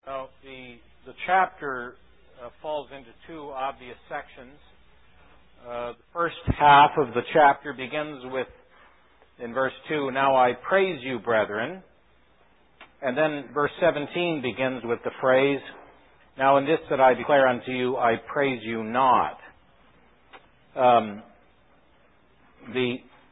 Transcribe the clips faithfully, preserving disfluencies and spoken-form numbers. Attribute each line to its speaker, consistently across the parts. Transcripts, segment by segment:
Speaker 1: Well, the, the chapter uh, falls into two obvious sections. Uh, the first half of the chapter begins with, in verse two, "Now I praise you, brethren." And then verse seventeen begins with the phrase, "Now in this that I declare unto you, I praise you not." Um, the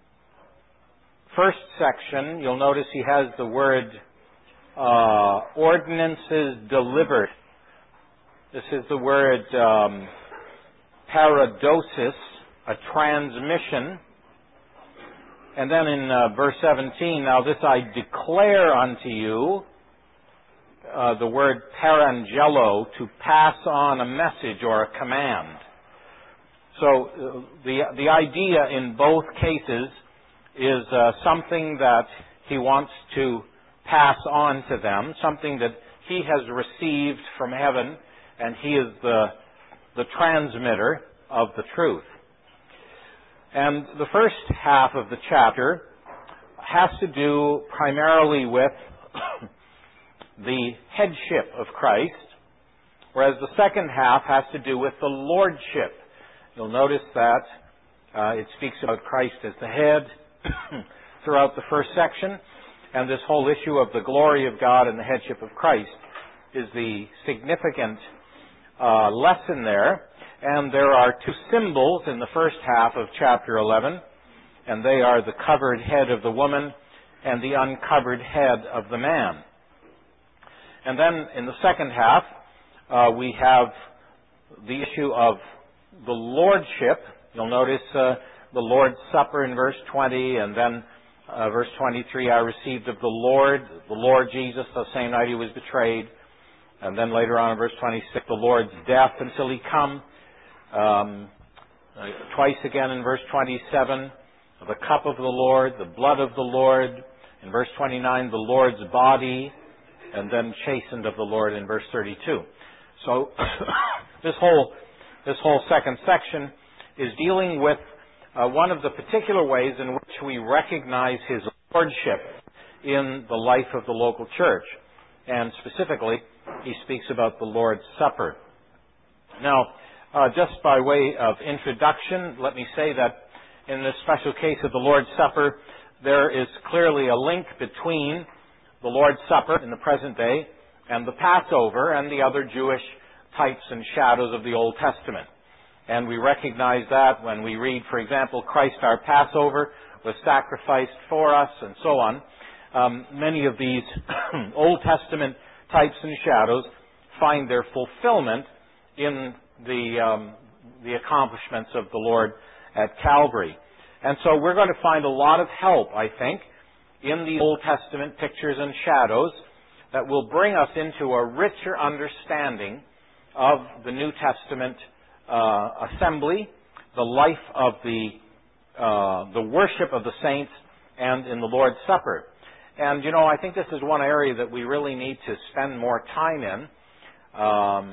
Speaker 1: first section, you'll notice he has the word uh, ordinances delivered. This is the word um, paradosis, a transmission. And then in uh, verse seventeen, "Now this I declare unto you," uh, the word parangelo, to pass on a message or a command. So uh, the the idea in both cases is uh, something that he wants to pass on to them, something that he has received from heaven, and he is the the transmitter of the truth. And the first half of the chapter has to do primarily with the headship of Christ, whereas the second half has to do with the lordship. You'll notice that uh, it speaks about Christ as the head throughout the first section, and this whole issue of the glory of God and the headship of Christ is the significant uh, lesson there. And there are two symbols in the first half of chapter eleven, and they are the covered head of the woman and the uncovered head of the man. And then in the second half, uh, we have the issue of the lordship. You'll notice uh, the Lord's Supper in verse twenty, and then uh, verse twenty-three, "I received of the Lord," the Lord Jesus, the same night he was betrayed. And then later on in verse twenty-six, "the Lord's death until he come." Um, uh, twice again in verse twenty-seven, "the cup of the Lord," the blood of the Lord. In verse twenty-nine, "the Lord's body," and then "chastened of the Lord" in verse thirty-two. So this whole this whole second section is dealing with uh, one of the particular ways in which we recognize his lordship in the life of the local church. And specifically, he speaks about the Lord's Supper. Now, Uh, just by way of introduction, let me say that in this special case of the Lord's Supper, there is clearly a link between the Lord's Supper in the present day and the Passover and the other Jewish types and shadows of the Old Testament. And we recognize that when we read, for example, "Christ our Passover was sacrificed for us," and so on. Um, many of these Old Testament types and shadows find their fulfillment in the um, the accomplishments of the Lord at Calvary. And so we're going to find a lot of help, I think, in the Old Testament pictures and shadows that will bring us into a richer understanding of the New Testament uh, assembly, the life of the uh, the worship of the saints, and in the Lord's Supper. And, you know, I think this is one area that we really need to spend more time in. Um,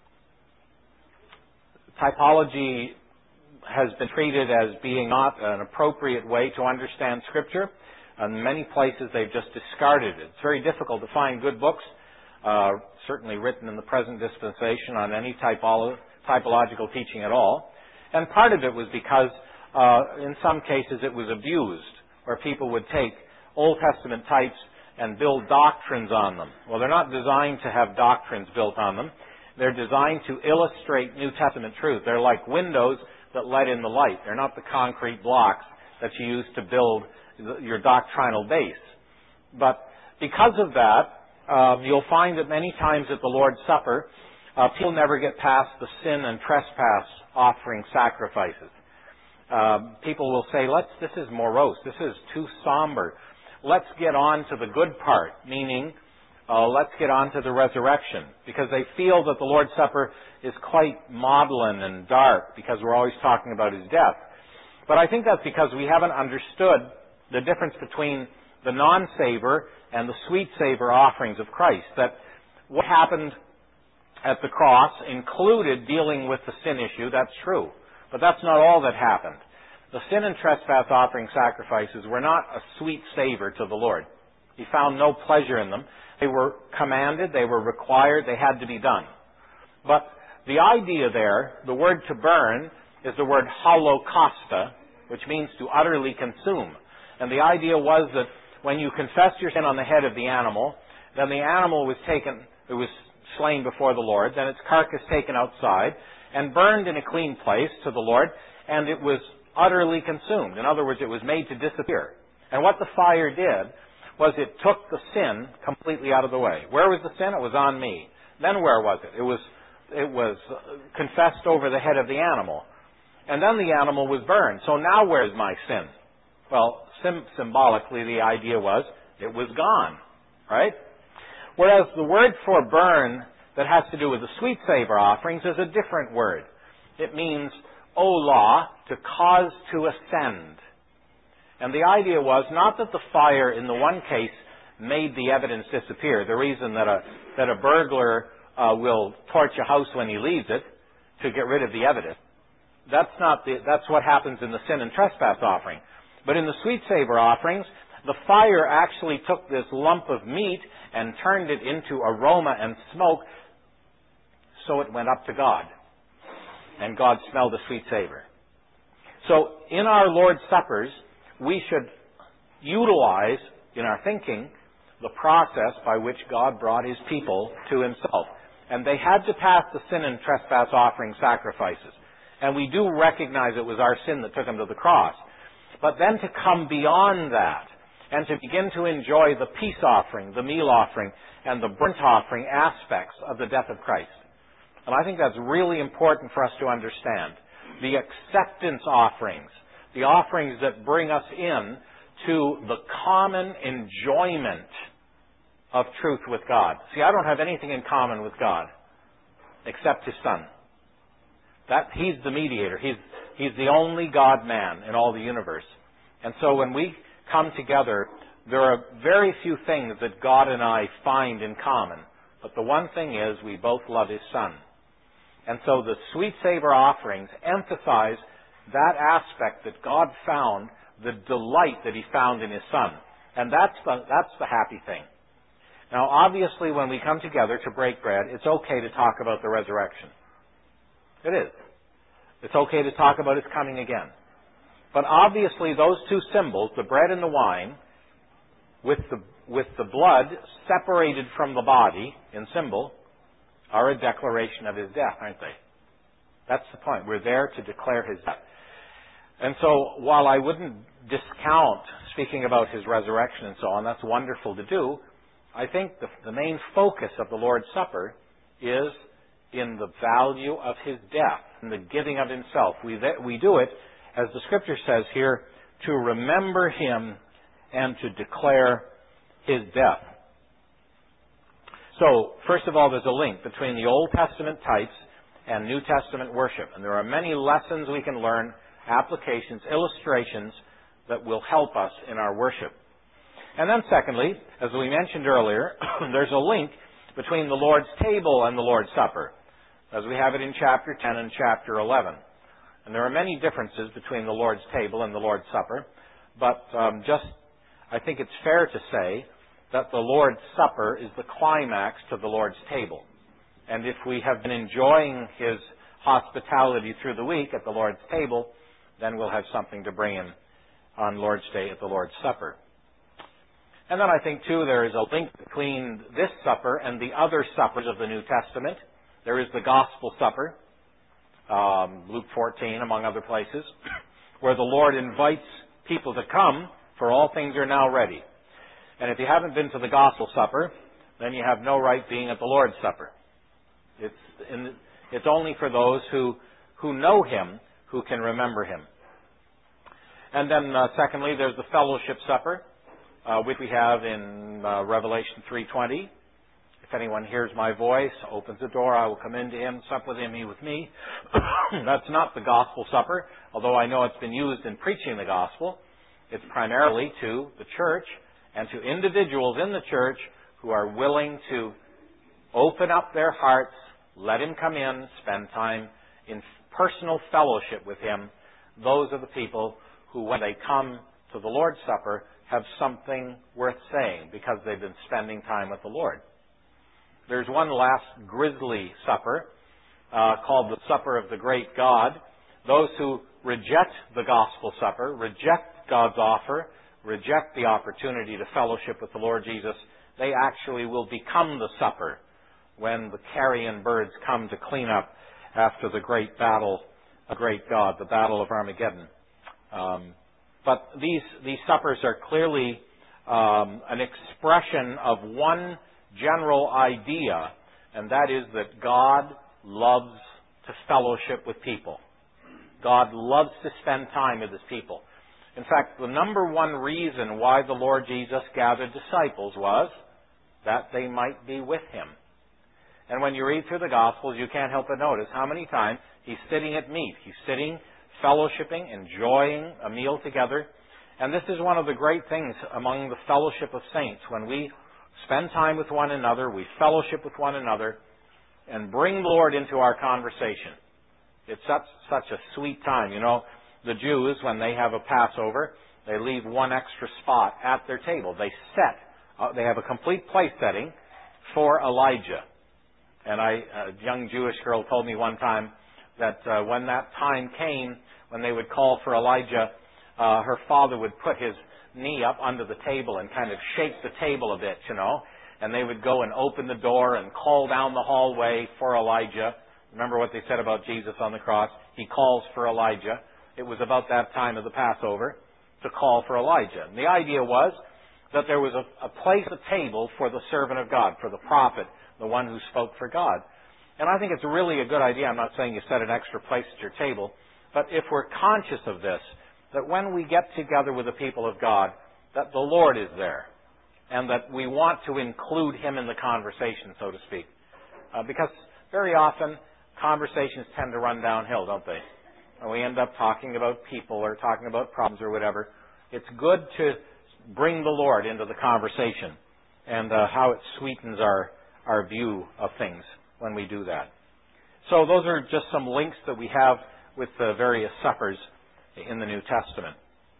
Speaker 1: Typology has been treated as being not an appropriate way to understand Scripture. In many places, they've just discarded it. It's very difficult to find good books, uh, certainly written in the present dispensation, on any typolo- typological teaching at all. And part of it was because, uh, in some cases, it was abused, where people would take Old Testament types and build doctrines on them. Well, they're not designed to have doctrines built on them. They're designed to illustrate New Testament truth. They're like windows that let in the light. They're not the concrete blocks that you use to build your doctrinal base. But because of that, uh, you'll find that many times at the Lord's Supper, uh, people never get past the sin and trespass offering sacrifices. Um, people will say, "Let's. This is morose. This is too somber. Let's get on to the good part," meaning, Uh, let's get on to the resurrection, because they feel that the Lord's Supper is quite maudlin and dark because we're always talking about his death. But I think that's because we haven't understood the difference between the non-savor and the sweet-savor offerings of Christ. That what happened at the cross included dealing with the sin issue, that's true. But that's not all that happened. The sin and trespass offering sacrifices were not a sweet savor to the Lord. He found no pleasure in them. They were commanded, they were required, they had to be done. But the idea there, the word to burn, is the word holokausta, which means to utterly consume. And the idea was that when you confessed your sin on the head of the animal, then the animal was taken, it was slain before the Lord, then its carcass taken outside and burned in a clean place to the Lord, and it was utterly consumed. In other words, it was made to disappear. And what the fire did was it took the sin completely out of the way. Where was the sin? It was on me. Then where was it? It was it was confessed over the head of the animal. And then the animal was burned. So now where's my sin? Well, sim- symbolically the idea was it was gone, right? Whereas the word for burn that has to do with the sweet savor offerings is a different word. It means olah, to cause to ascend. And the idea was not that the fire in the one case made the evidence disappear. The reason that a that a burglar uh, will torch a house when he leaves it to get rid of the evidence. That's not the that's what happens in the sin and trespass offering. But in the sweet savor offerings, the fire actually took this lump of meat and turned it into aroma and smoke, so it went up to God. And God smelled the sweet savor. So in our Lord's Suppers, we should utilize in our thinking the process by which God brought His people to Himself. And they had to pass the sin and trespass offering sacrifices. And we do recognize it was our sin that took Him to the cross. But then to come beyond that and to begin to enjoy the peace offering, the meal offering, and the burnt offering aspects of the death of Christ. And I think that's really important for us to understand. The acceptance offerings, the offerings that bring us in to the common enjoyment of truth with God. See, I don't have anything in common with God except His Son. That He's the mediator. He's He's the only God-man in all the universe. And so when we come together, there are very few things that God and I find in common. But the one thing is we both love His Son. And so the sweet savor offerings emphasize that aspect that God found, the delight that He found in His Son. And that's the, that's the happy thing. Now, obviously, when we come together to break bread, it's okay to talk about the resurrection. It is. It's okay to talk about His coming again. But obviously, those two symbols, the bread and the wine, with the, with the blood separated from the body in symbol, are a declaration of His death, aren't they? That's the point. We're there to declare His death. And so, while I wouldn't discount speaking about His resurrection and so on, that's wonderful to do, I think the, the main focus of the Lord's Supper is in the value of His death, in the giving of Himself. We, we do it, as the Scripture says here, to remember Him and to declare His death. So, first of all, there's a link between the Old Testament types and New Testament worship. And there are many lessons we can learn, applications, illustrations that will help us in our worship. And then secondly, as we mentioned earlier, there's a link between the Lord's table and the Lord's Supper, as we have it in chapter ten and chapter eleven. And there are many differences between the Lord's table and the Lord's Supper, but um, just, I think it's fair to say that the Lord's Supper is the climax to the Lord's table. And if we have been enjoying His hospitality through the week at the Lord's table, then we'll have something to bring Him on Lord's Day at the Lord's Supper. And then I think, too, there is a link between this supper and the other suppers of the New Testament. There is the Gospel Supper, um, Luke fourteen, among other places, where the Lord invites people to come, for all things are now ready. And if you haven't been to the Gospel Supper, then you have no right being at the Lord's Supper. It's, in, it's only for those who, who know Him, who can remember Him. And then, uh, secondly, there's the Fellowship Supper, uh, which we have in uh, Revelation three twenty. If anyone hears my voice, opens the door, I will come into him, sup with him, he with me. That's not the Gospel Supper, although I know it's been used in preaching the Gospel. It's primarily to the church and to individuals in the church who are willing to open up their hearts, let Him come in, spend time in personal fellowship with Him. Those are the people who, when they come to the Lord's Supper, have something worth saying because they've been spending time with the Lord. There's one last grisly supper uh, called the Supper of the Great God. Those who reject the gospel supper, reject God's offer, reject the opportunity to fellowship with the Lord Jesus, they actually will become the supper when the carrion birds come to clean up after the great battle, a great God, the Battle of Armageddon. Um, but these these suppers are clearly um, an expression of one general idea, and that is that God loves to fellowship with people. God loves to spend time with His people. In fact, the number one reason why the Lord Jesus gathered disciples was that they might be with Him. And when you read through the Gospels, you can't help but notice how many times He's sitting at meat. He's sitting, fellowshipping, enjoying a meal together. And this is one of the great things among the fellowship of saints. When we spend time with one another, we fellowship with one another, and bring the Lord into our conversation. It's such, such a sweet time. You know, the Jews, when they have a Passover, they leave one extra spot at their table. They set, uh, they have a complete place setting for Elijah. And I, a young Jewish girl told me one time that uh, when that time came, when they would call for Elijah, uh, her father would put his knee up under the table and kind of shake the table a bit, you know. And they would go and open the door and call down the hallway for Elijah. Remember what they said about Jesus on the cross? He calls for Elijah. It was about that time of the Passover to call for Elijah. And the idea was that there was a, a place at the table for the servant of God, for the prophet, the one who spoke for God. And I think it's really a good idea. I'm not saying you set an extra place at your table, but if we're conscious of this, that when we get together with the people of God, that the Lord is there, and that we want to include Him in the conversation, so to speak. Uh, because very often, conversations tend to run downhill, don't they? And we end up talking about people or talking about problems or whatever. It's good to bring the Lord into the conversation and uh, how it sweetens our, our view of things when we do that. So those are just some links that we have with the various suppers in the New Testament.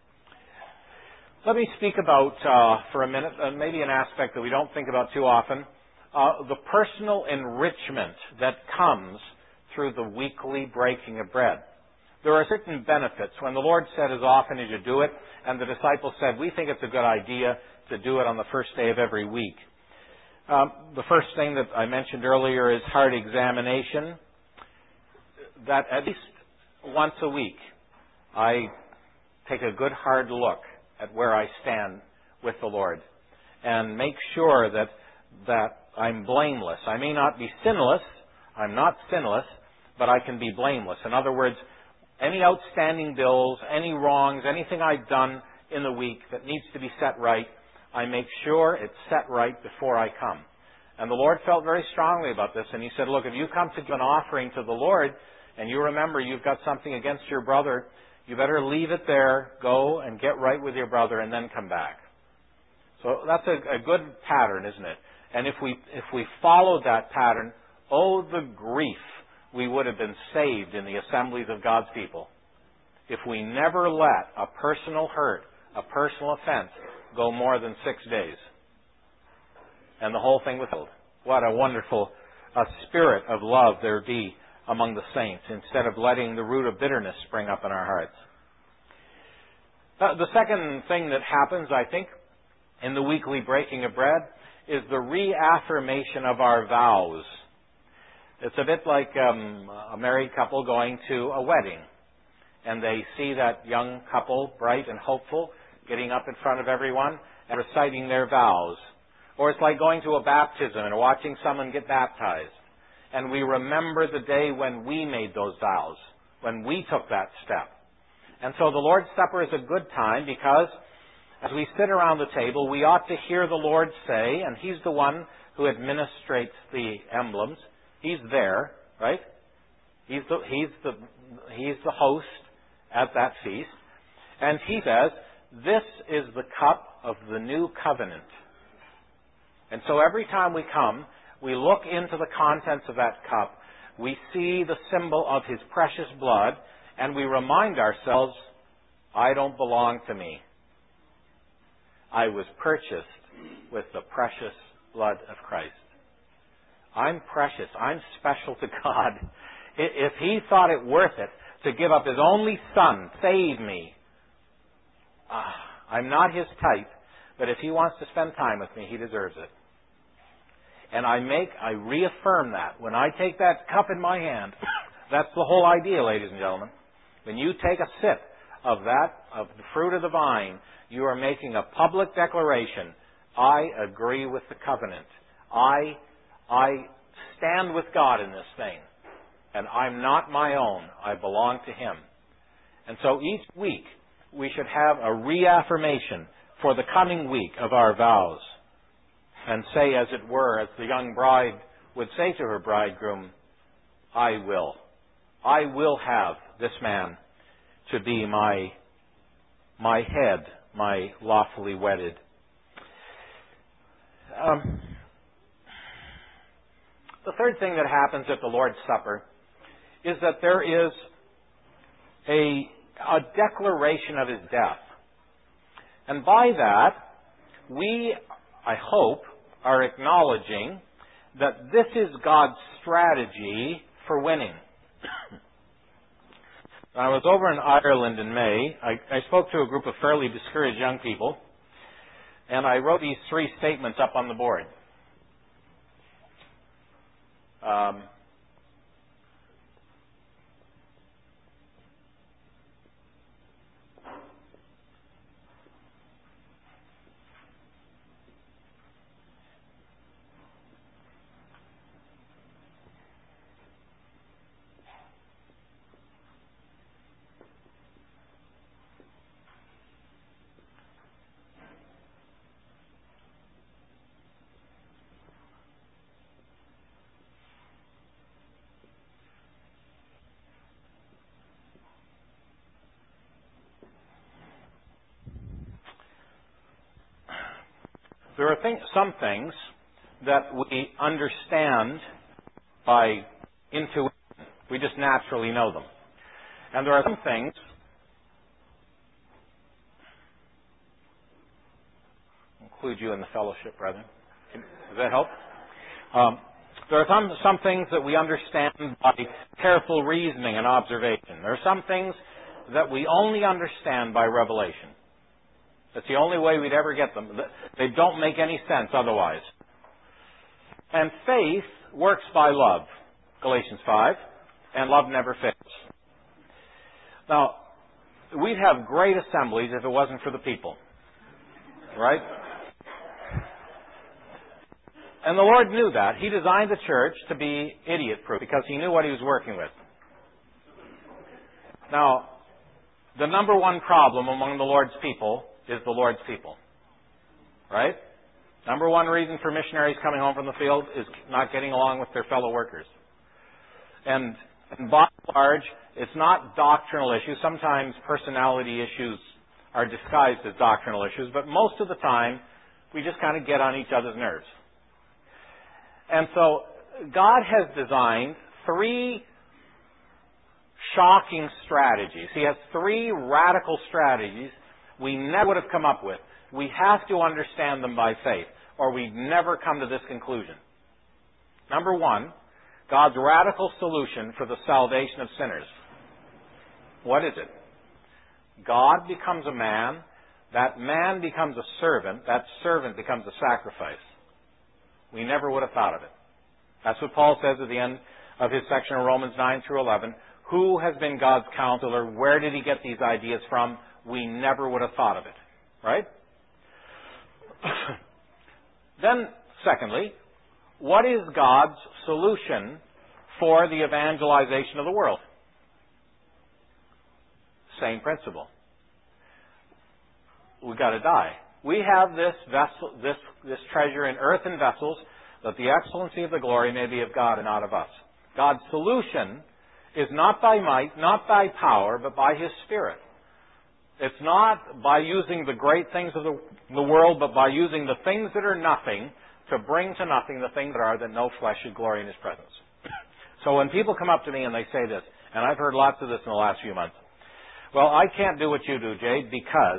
Speaker 1: Let me speak about, uh, for a minute, uh, maybe an aspect that we don't think about too often, uh, the personal enrichment that comes through the weekly breaking of bread. There are certain benefits. When the Lord said, as often as you do it, and the disciples said, we think it's a good idea to do it on the first day of every week. Um, the first thing that I mentioned earlier is heart examination. That at least once a week, I take a good hard look at where I stand with the Lord and make sure that that I'm blameless. I may not be sinless. I'm not sinless, but I can be blameless. In other words, any outstanding bills, any wrongs, anything I've done in the week that needs to be set right, I make sure it's set right before I come. And the Lord felt very strongly about this, and He said, look, if you come to give an offering to the Lord, and you remember you've got something against your brother, you better leave it there, go and get right with your brother, and then come back. So that's a, a good pattern, isn't it? And if we if we followed that pattern, oh, the grief we would have been saved in the assemblies of God's people if we never let a personal hurt, a personal offense, go more than six days. And the whole thing was healed. What a wonderful a spirit of love there be among the saints, instead of letting the root of bitterness spring up in our hearts. Uh, the second thing that happens, I think, in the weekly breaking of bread is the reaffirmation of our vows. It's a bit like um, a married couple going to a wedding, and they see that young couple, bright and hopeful, getting up in front of everyone and reciting their vows. Or it's like going to a baptism and watching someone get baptized. And we remember the day when we made those vows, when we took that step. And so the Lord's Supper is a good time because as we sit around the table, we ought to hear the Lord say, and He's the one who administrates the emblems. He's there, right? He's the, he's the, he's the host at that feast. And He says, this is the cup of the new covenant. And so every time we come, we look into the contents of that cup, we see the symbol of His precious blood, and we remind ourselves, I don't belong to me. I was purchased with the precious blood of Christ. I'm precious. I'm special to God. If He thought it worth it to give up His only Son, save me, uh, I'm not His type, but if He wants to spend time with me, He deserves it. And I make, I reaffirm that. When I take that cup in my hand, that's the whole idea, ladies and gentlemen. When you take a sip of that, of the fruit of the vine, you are making a public declaration. I agree with the covenant. I, I stand with God in this thing. And I'm not my own. I belong to Him. And so each week, we should have a reaffirmation for the coming week of our vows. And say, as it were, as the young bride would say to her bridegroom, I will. I will have this man to be my, my head, my lawfully wedded. Um, the third thing that happens at the Lord's Supper is that there is a, a declaration of His death. And by that, we, I hope, are acknowledging that this is God's strategy for winning. I was over in Ireland in May. I, I spoke to a group of fairly discouraged young people, and I wrote these three statements up on the board. Um, There are things, some things that we understand by intuition. We just naturally know them. And there are some things include you in the fellowship, brethren. Does that help? Um, there are some, some things that we understand by careful reasoning and observation. There are some things that we only understand by revelation. That's the only way we'd ever get them. They don't make any sense otherwise. And faith works by love, Galatians five, and love never fails. Now, we'd have great assemblies if it wasn't for the people. Right? And the Lord knew that. He designed the church to be idiot-proof because He knew what He was working with. Now, the number one problem among the Lord's people is the Lord's people. Right? Number one reason for missionaries coming home from the field is not getting along with their fellow workers. And, and by and large, it's not doctrinal issues. Sometimes personality issues are disguised as doctrinal issues, but most of the time, we just kind of get on each other's nerves. And so, God has designed three shocking strategies. He has three radical strategies we never would have come up with. We have to understand them by faith, or we'd never come to this conclusion. Number one, God's radical solution for the salvation of sinners. What is it? God becomes a man, that man becomes a servant, that servant becomes a sacrifice. We never would have thought of it. That's what Paul says at the end of his section of Romans nine through eleven. Who has been God's counselor? Where did He get these ideas from? We never would have thought of it. Right? Then, secondly, what is God's solution for the evangelization of the world? Same principle. We've got to die. We have this vessel, this, this treasure in earthen vessels, that the excellency of the glory may be of God and not of us. God's solution is not by might, not by power, but by His Spirit. It's not by using the great things of the, the world, but by using the things that are nothing to bring to nothing the things that are, that no flesh should glory in His presence. So when people come up to me and they say this, and I've heard lots of this in the last few months, well, I can't do what you do, Jade, because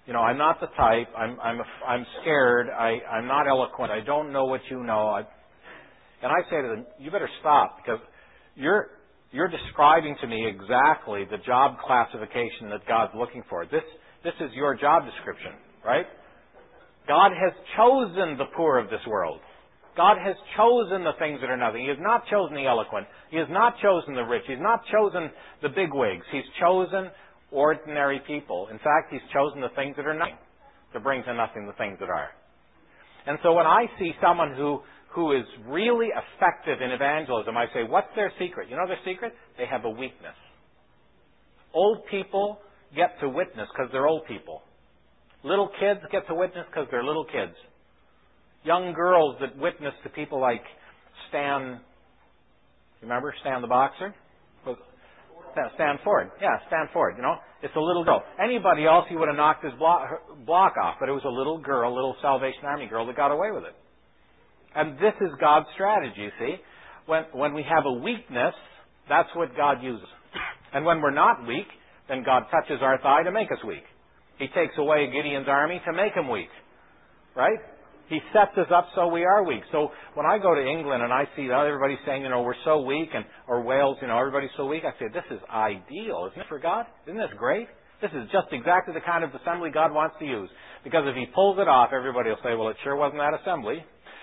Speaker 1: You know, I'm not the type. I'm I'm a, I'm scared. I I'm not eloquent. I don't know what you know. I, and I say to them, you better stop, because you're you're describing to me exactly the job classification that God's looking for. This this is your job description, right? God has chosen the poor of this world. God has chosen the things that are nothing. He has not chosen the eloquent. He has not chosen the rich. He's not chosen the bigwigs. He's chosen ordinary people. In fact, He's chosen the things that are nothing to bring to nothing the things that are. And so when I see someone who, who is really effective in evangelism, I say, what's their secret? You know their secret? They have a weakness. Old people get to witness because they're old people. Little kids get to witness because they're little kids. Young girls that witness to people like Stan, you remember Stan the boxer? Stan Ford. Yeah, Stan Ford, you know. It's a little girl. Anybody else, he would have knocked his block, block off, but it was a little girl, a little Salvation Army girl that got away with it. And this is God's strategy, you see. When, when we have a weakness, that's what God uses. And when we're not weak, then God touches our thigh to make us weak. He takes away Gideon's army to make him weak. Right? He sets us up so we are weak. So when I go to England and I see everybody saying, you know, we're so weak, and or Wales, you know, everybody's so weak, I say, this is ideal, isn't it, for God? Isn't this great? This is just exactly the kind of assembly God wants to use. Because if He pulls it off, everybody will say, well, it sure wasn't that assembly.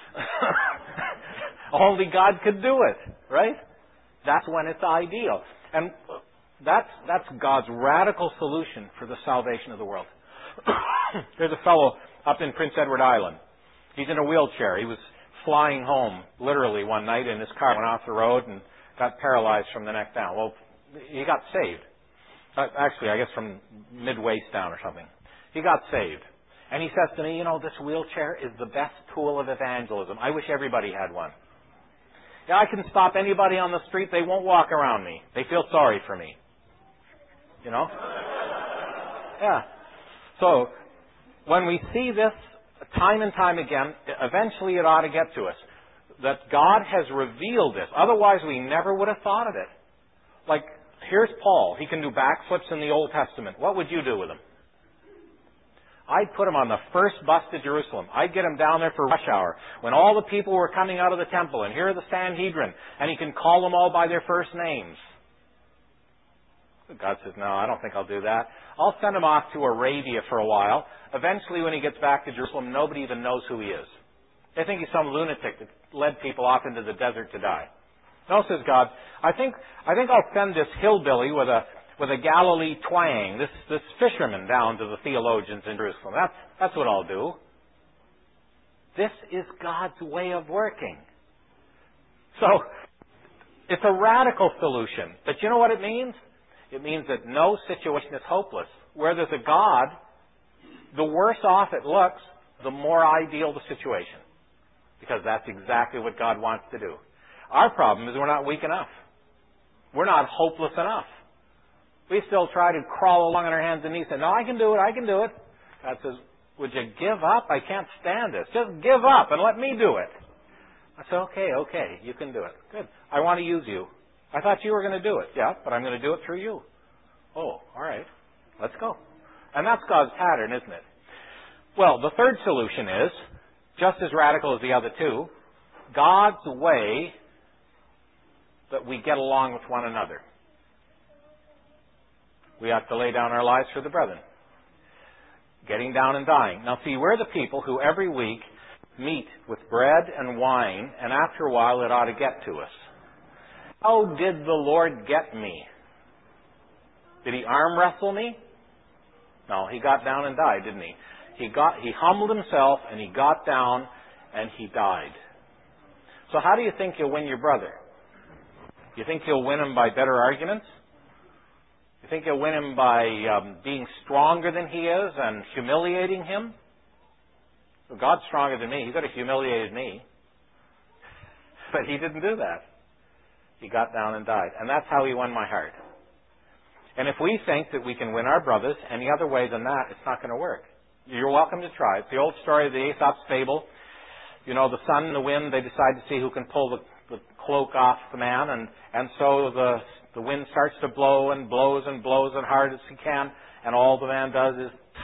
Speaker 1: Only God could do it, right? That's when it's ideal. And that's, that's God's radical solution for the salvation of the world. There's a fellow up in Prince Edward Island. He's in a wheelchair. He was flying home, literally, one night in his car, went off the road and got paralyzed from the neck down. Well, he got saved. Uh, actually, I guess from mid-waist down or something. He got saved. And he says to me, you know, this wheelchair is the best tool of evangelism. I wish everybody had one. Yeah, I can stop anybody on the street. They won't walk around me. They feel sorry for me. You know? Yeah. So, when we see this time and time again, eventually it ought to get to us that God has revealed this. Otherwise, we never would have thought of it. Like, here's Paul. He can do backflips in the Old Testament. What would you do with him? I'd put him on the first bus to Jerusalem. I'd get him down there for rush hour when all the people were coming out of the temple, and here are the Sanhedrin, and he can call them all by their first names. God says, no, I don't think I'll do that. I'll send him off to Arabia for a while. Eventually, when he gets back to Jerusalem, nobody even knows who he is. They think he's some lunatic that led people off into the desert to die. No, says God, I think I think I'll send this hillbilly with a with a Galilee twang, this this fisherman down to the theologians in Jerusalem. That's that's what I'll do. This is God's way of working. So it's a radical solution. But you know what it means? It means that no situation is hopeless. Where there's a God, the worse off it looks, the more ideal the situation. Because that's exactly what God wants to do. Our problem is we're not weak enough. We're not hopeless enough. We still try to crawl along on our hands and knees and say, no, I can do it, I can do it. God says, would you give up? I can't stand this. Just give up and let me do it. I said, okay, okay, you can do it. Good. I want to use you. I thought you were going to do it. Yeah, but I'm going to do it through you. Oh, all right. Let's go. And that's God's pattern, isn't it? Well, the third solution is, just as radical as the other two, God's way that we get along with one another. We ought to lay down our lives for the brethren. Getting down and dying. Now see, we're the people who every week meet with bread and wine, and after a while it ought to get to us. How did the Lord get me? Did He arm wrestle me? No, He got down and died, didn't He? He got, He humbled Himself, and He got down, and He died. So how do you think you'll win your brother? You think you'll win him by better arguments? You think you'll win him by um, being stronger than he is and humiliating him? Well, God's stronger than me. He could have humiliated me. But He didn't do that. He got down and died. And that's how He won my heart. And if we think that we can win our brothers any other way than that, it's not going to work. You're welcome to try. It's the old story of the Aesop's fable. You know, the sun and the wind, they decide to see who can pull the, the cloak off the man. And, and so the, the wind starts to blow and blows and blows as hard as he can. And all the man does is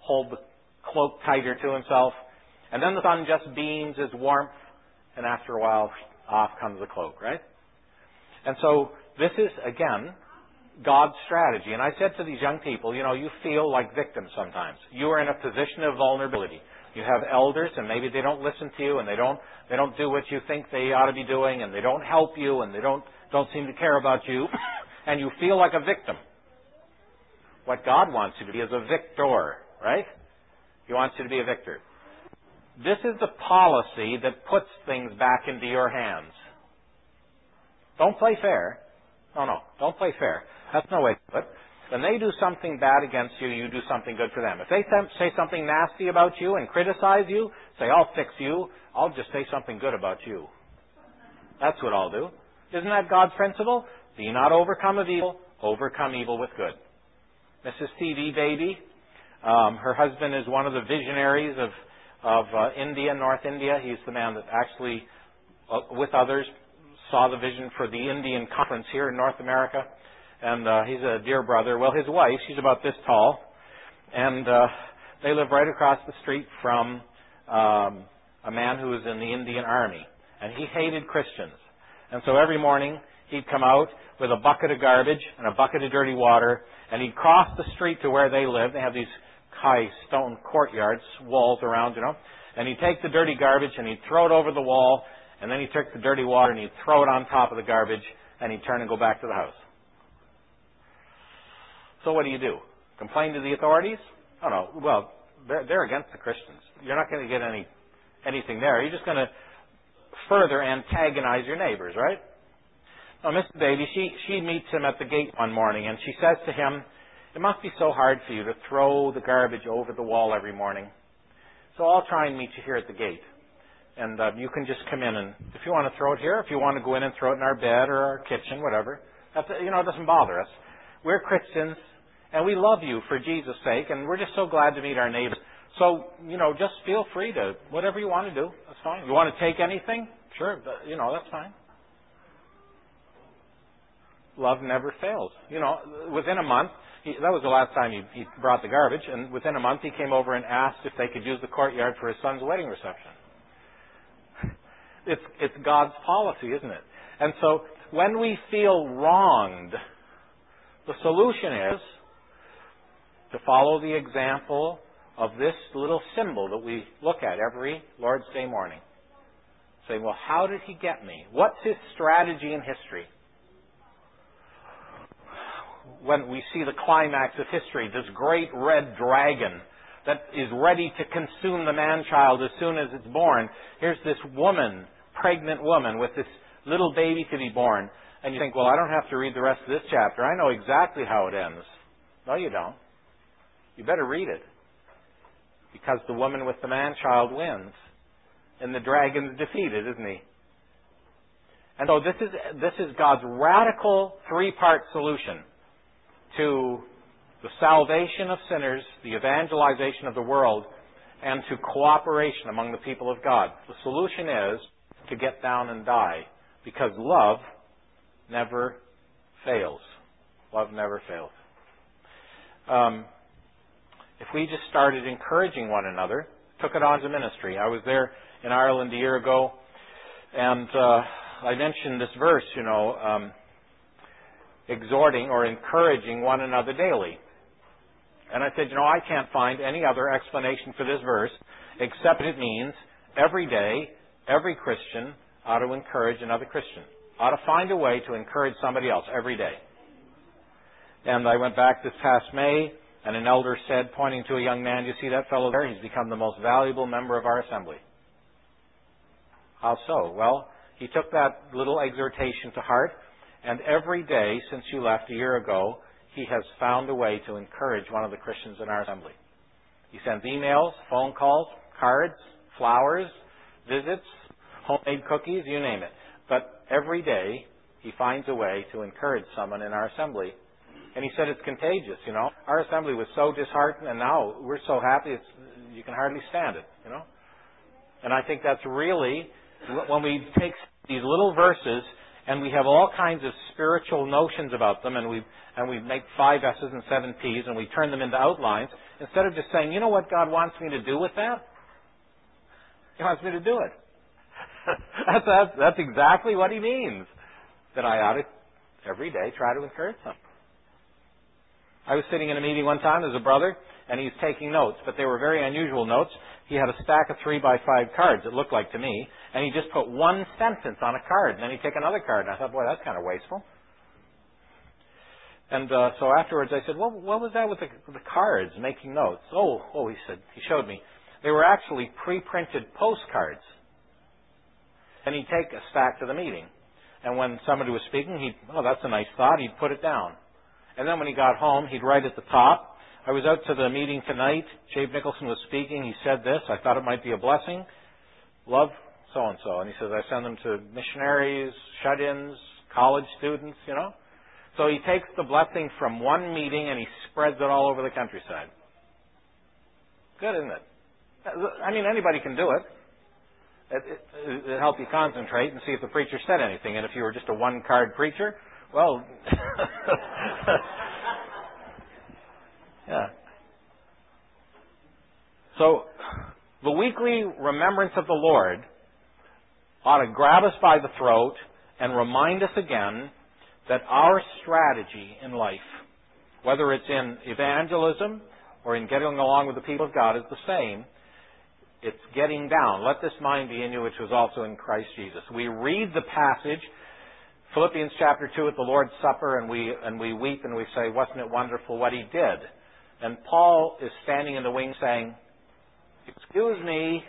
Speaker 1: hold the cloak tighter to himself. And then the sun just beams his warmth, and after a while, off comes the cloak, right? And so this is, again, God's strategy. And I said to these young people, you know, you feel like victims sometimes. You are in a position of vulnerability. You have elders, and maybe they don't listen to you, and they don't they don't do what you think they ought to be doing, and they don't help you, and they don't don't seem to care about you, and you feel like a victim. What God wants you to be is a victor, right? He wants you to be a victor. This is the policy that puts things back into your hands. Don't play fair. No, no, don't play fair. That's no way to do it. When they do something bad against you, you do something good for them. If they say something nasty about you and criticize you, say, I'll fix you, I'll just say something good about you. That's what I'll do. Isn't that God's principle? Be not overcome of evil, overcome evil with good. Missus T V Baby, um, her husband is one of the visionaries of, of uh, India, North India. He's the man that actually, uh, with others, saw the vision for the Indian conference here in North America. And uh, he's a dear brother. Well, his wife, she's about this tall, and uh, they live right across the street from um, a man who was in the Indian Army, and he hated Christians. And so every morning he'd come out with a bucket of garbage and a bucket of dirty water, and he'd cross the street to where they live. They have these high stone courtyards, walls around, you know, and he'd take the dirty garbage and he'd throw it over the wall, and then he'd take the dirty water and he'd throw it on top of the garbage, and he'd turn and go back to the house. So what do you do? Complain to the authorities? Oh no, well, they're, they're against the Christians. You're not going to get any anything there. You're just going to further antagonize your neighbors, right? Now, Missus Baby, she, she meets him at the gate one morning, and she says to him, it must be so hard for you to throw the garbage over the wall every morning. So I'll try and meet you here at the gate. And uh, you can just come in, and if you want to throw it here, if you want to go in and throw it in our bed or our kitchen, whatever, that's, you know, it doesn't bother us. We're Christians, and we love you for Jesus' sake, and we're just so glad to meet our neighbors. So, you know, just feel free to, whatever you want to do, that's fine. You want to take anything? Sure, you know, that's fine. Love never fails. You know, within a month, he, that was the last time he, he brought the garbage, and within a month he came over and asked if they could use the courtyard for his son's wedding reception. It's, it's God's policy, isn't it? And so, when we feel wronged, the solution is to follow the example of this little symbol that we look at every Lord's Day morning. Say, well, how did he get me? What's his strategy in history? When we see the climax of history, this great red dragon that is ready to consume the man-child as soon as it's born. Here's this woman, pregnant woman, with this little baby to be born. And you think, well, I don't have to read the rest of this chapter. I know exactly how it ends. No, you don't. You better read it. Because the woman with the man-child wins. And the dragon's defeated, isn't he? And so this is, this is God's radical three-part solution to the salvation of sinners, the evangelization of the world, and to cooperation among the people of God. The solution is to get down and die. Because love never fails. Love never fails. Um, if we just started encouraging one another, took it on as a ministry. I was there in Ireland a year ago, and uh, I mentioned this verse, you know, um, exhorting or encouraging one another daily. And I said, you know, I can't find any other explanation for this verse except it means every day, every Christian ought to encourage another Christian. Ought to find a way to encourage somebody else every day. And I went back this past May, and an elder said, pointing to a young man, you see that fellow there? He's become the most valuable member of our assembly. How so? Well, he took that little exhortation to heart, and every day since you left a year ago, he has found a way to encourage one of the Christians in our assembly. He sends emails, phone calls, cards, flowers, visits, homemade cookies, you name it. But every day, he finds a way to encourage someone in our assembly. And he said it's contagious, you know. Our assembly was so disheartened, and now we're so happy, it's, you can hardly stand it, you know. And I think that's really, when we take these little verses and we have all kinds of spiritual notions about them, and we and we make five S's and seven P's, and we turn them into outlines, instead of just saying, you know what God wants me to do with that? He wants me to do it. that's, that's, that's exactly what He means, that I ought to, every day, try to encourage them. I was sitting in a meeting one time, there's a brother, and he's taking notes, but they were very unusual notes. He had a stack of three by five cards, it looked like to me, and he just put one sentence on a card, and then he'd take another card, and I thought, boy, that's kind of wasteful. And uh, so afterwards I said, well, what was that with the, with the cards, making notes? Oh, oh, he said, he showed me. They were actually pre-printed postcards. And he'd take a stack to the meeting. And when somebody was speaking, he'd, oh, that's a nice thought, he'd put it down. And then when he got home, he'd write at the top, I was out to the meeting tonight, Jabe Nicholson was speaking, he said this, I thought it might be a blessing. Love so-and-so. And he says, I send them to missionaries, shut-ins, college students, you know. So he takes the blessing from one meeting and he spreads it all over the countryside. Good, isn't it? I mean, anybody can do it. It, it, it helps you concentrate and see if the preacher said anything. And if you were just a one-card preacher, well, yeah. So the weekly remembrance of the Lord ought to grab us by the throat and remind us again that our strategy in life, whether it's in evangelism or in getting along with the people of God, is the same. It's getting down. Let this mind be in you, which was also in Christ Jesus. We read the passage, Philippians chapter two, at the Lord's Supper, and we and we weep and we say, wasn't it wonderful what He did? And Paul is standing in the wings saying, excuse me,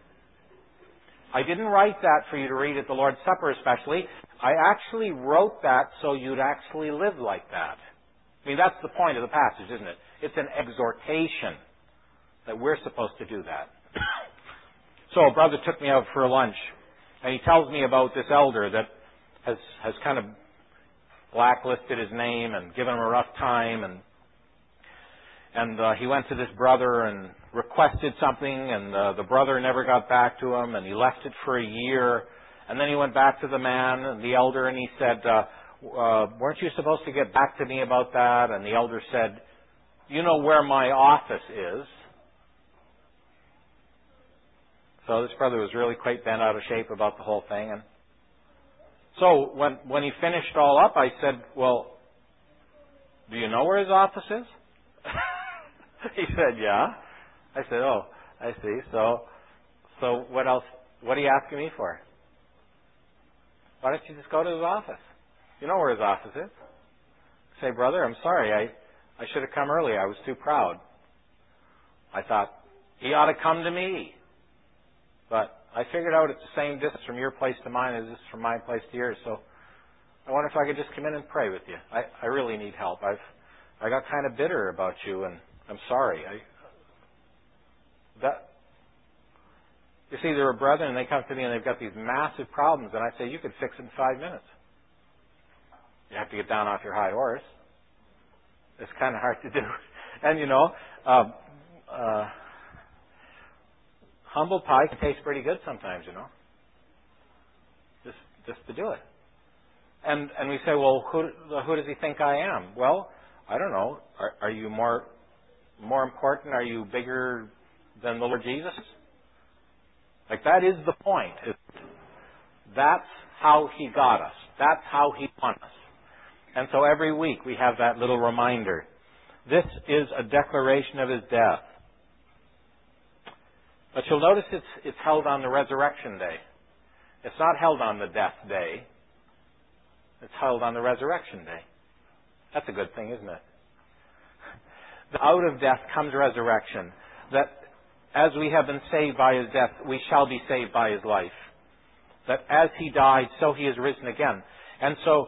Speaker 1: I didn't write that for you to read at the Lord's Supper especially. I actually wrote that so you'd actually live like that. I mean, that's the point of the passage, isn't it? It's an exhortation that we're supposed to do that. So a brother took me out for lunch, and he tells me about this elder that has has kind of blacklisted his name and given him a rough time, and and uh, he went to this brother and requested something, and uh, the brother never got back to him, and he left it for a year, and then he went back to the man, the elder, and he said, uh, uh, weren't you supposed to get back to me about that? And the elder said, you know where my office is. So this brother was really quite bent out of shape about the whole thing. And so when when he finished all up, I said, well, do you know where his office is? He said, yeah. I said, oh, I see. So so what else? What are you asking me for? Why don't you just go to his office? You know where his office is. Say, brother, I'm sorry. I, I should have come early. I was too proud. I thought, he ought to come to me. But I figured out it's the same distance from your place to mine as it is from my place to yours. So I wonder if I could just come in and pray with you. I, I really need help. I've I got kind of bitter about you, and I'm sorry. I that you see, there are brethren, and they come to me, and they've got these massive problems, and I say, you could fix it in five minutes. You have to get down off your high horse. It's kind of hard to do. And, you know, um, uh, humble pie can taste pretty good sometimes, you know. Just just to do it. And and we say, well, who who does he think I am? Well, I don't know. Are, are you more more important? Are you bigger than the Lord Jesus? Like, that is the point. That's how He got us. That's how He won us. And so every week we have that little reminder. This is a declaration of His death. But you'll notice it's, it's held on the resurrection day. It's not held on the death day. It's held on the resurrection day. That's a good thing, isn't it? Out of death comes resurrection. That as we have been saved by His death, we shall be saved by His life. That as He died, so He is risen again. And so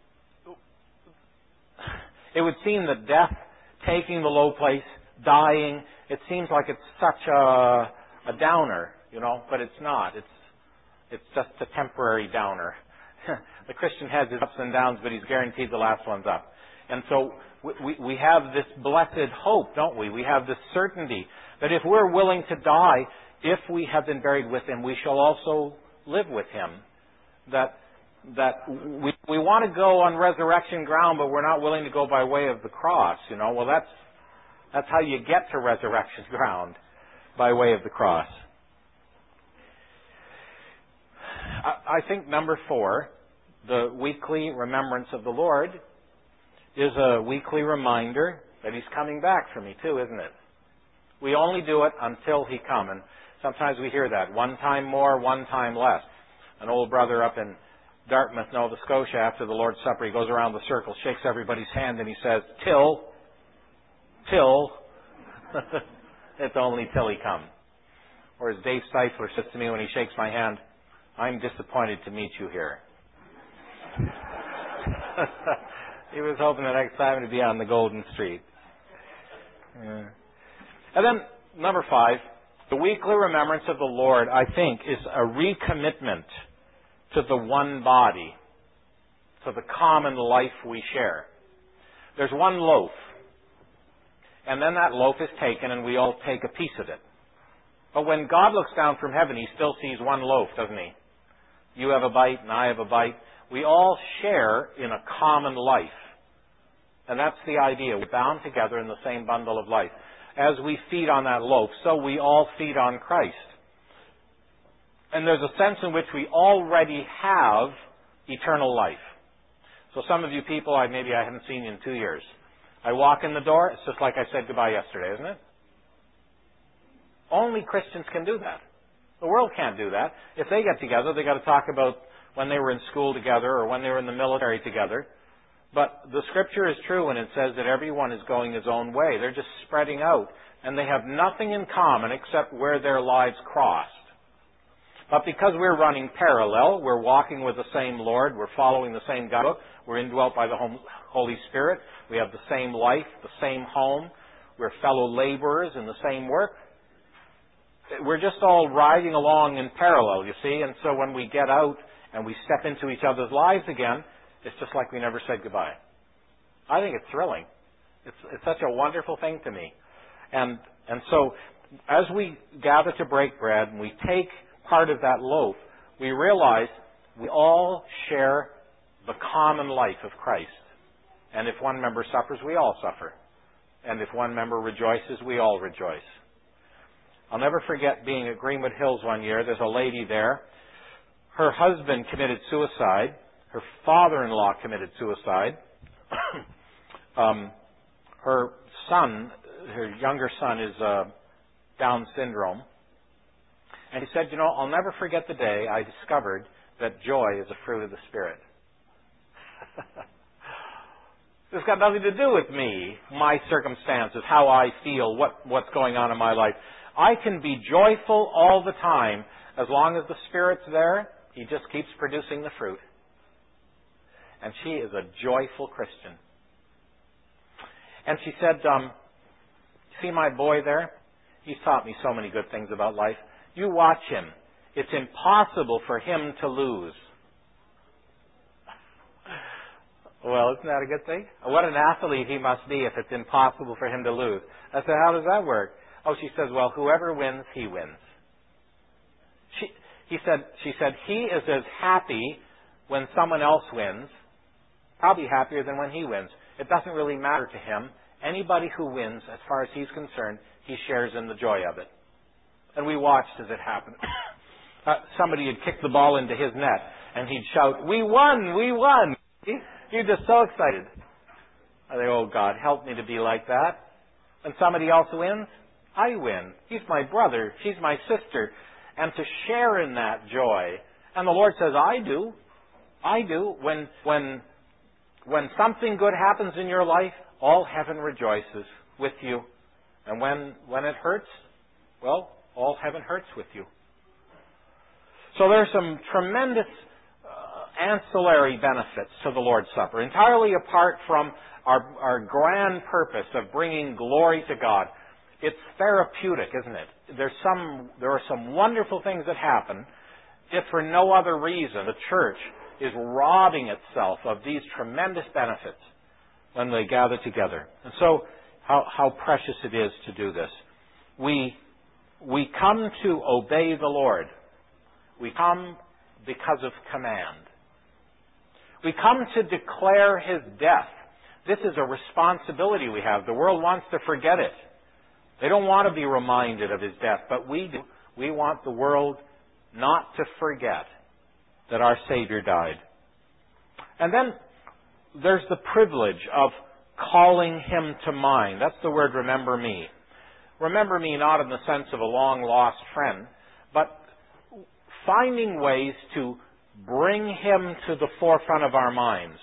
Speaker 1: it would seem that death, taking the low place, dying, it seems like it's such a, a downer, you know, but it's not. It's it's just a temporary downer. The Christian has his ups and downs, but he's guaranteed the last one's up. And so we, we have this blessed hope, don't we? We have this certainty that if we're willing to die, if we have been buried with Him, we shall also live with Him. That that we we want to go on resurrection ground, but we're not willing to go by way of the cross. You know, well, that's that's how you get to resurrection ground, by way of the cross. I, I think number four, the weekly remembrance of the Lord, is a weekly reminder that He's coming back for me too, isn't it? We only do it until He comes. And sometimes we hear that. One time more, one time less. An old brother up in Dartmouth, Nova Scotia, after the Lord's Supper, he goes around the circle, shakes everybody's hand, and he says, till, till, it's only till He comes. Or as Dave Seifler says to me when he shakes my hand, I'm disappointed to meet you here. He was hoping the next time to be on the Golden Street. Yeah. And then, number five, the weekly remembrance of the Lord, I think, is a recommitment to the one body, to the common life we share. There's one loaf, and then that loaf is taken and we all take a piece of it. But when God looks down from heaven, He still sees one loaf, doesn't He? You have a bite and I have a bite. We all share in a common life. And that's the idea. We're bound together in the same bundle of life. As we feed on that loaf, so we all feed on Christ. And there's a sense in which we already have eternal life. So some of you people, I maybe I haven't seen you in two years. I walk in the door, it's just like I said goodbye yesterday, isn't it? Only Christians can do that. The world can't do that. If they get together, they've got to talk about when they were in school together or when they were in the military together. But the Scripture is true when it says that everyone is going his own way. They're just spreading out. And they have nothing in common except where their lives crossed. But because we're running parallel, we're walking with the same Lord, we're following the same God, we're indwelt by the Holy Spirit, we have the same life, the same home, we're fellow laborers in the same work. We're just all riding along in parallel, you see. And so when we get out and we step into each other's lives again, it's just like we never said goodbye. I think it's thrilling. It's, it's such a wonderful thing to me. And and so as we gather to break bread and we take part of that loaf, we realize we all share the common life of Christ. And if one member suffers, we all suffer. And if one member rejoices, we all rejoice. I'll never forget being at Greenwood Hills one year. There's a lady there. Her husband committed suicide. Her father-in-law committed suicide. um, her son, her younger son, is uh, Down syndrome. And he said, you know, I'll never forget the day I discovered that joy is a fruit of the Spirit. It's got nothing to do with me, my circumstances, how I feel, what, what's going on in my life. I can be joyful all the time as long as the Spirit's there. He just keeps producing the fruit. And she is a joyful Christian. And she said, um, see my boy there? He's taught me so many good things about life. You watch him. It's impossible for him to lose. Well, isn't that a good thing? What an athlete he must be if it's impossible for him to lose. I said, how does that work? Oh, she says, well, whoever wins, he wins. She, he said, she said, he is as happy when someone else wins, probably happier than when he wins. It doesn't really matter to him. Anybody who wins, as far as he's concerned, he shares in the joy of it. And we watched as it happened. uh, somebody had kicked the ball into his net, and he'd shout, we won, we won. He, he's just so excited. I think, oh, God, help me to be like that. When somebody else wins, I win. He's my brother. She's my sister. And to share in that joy. And the Lord says, I do. I do. When, when, when something good happens in your life, all heaven rejoices with you. And when, when it hurts, well, all heaven hurts with you. So there are some tremendous uh, ancillary benefits to the Lord's Supper, entirely apart from our, our grand purpose of bringing glory to God. It's therapeutic, isn't it? There's some, there are some wonderful things that happen if for no other reason the church is robbing itself of these tremendous benefits when they gather together. And so how, how precious it is to do this. We, we come to obey the Lord. We come because of command. We come to declare His death. This is a responsibility we have. The world wants to forget it. They don't want to be reminded of His death, but we do. We want the world not to forget that our Savior died. And then there's the privilege of calling Him to mind. That's the word remember me. Remember me not in the sense of a long-lost friend, but finding ways to bring Him to the forefront of our minds.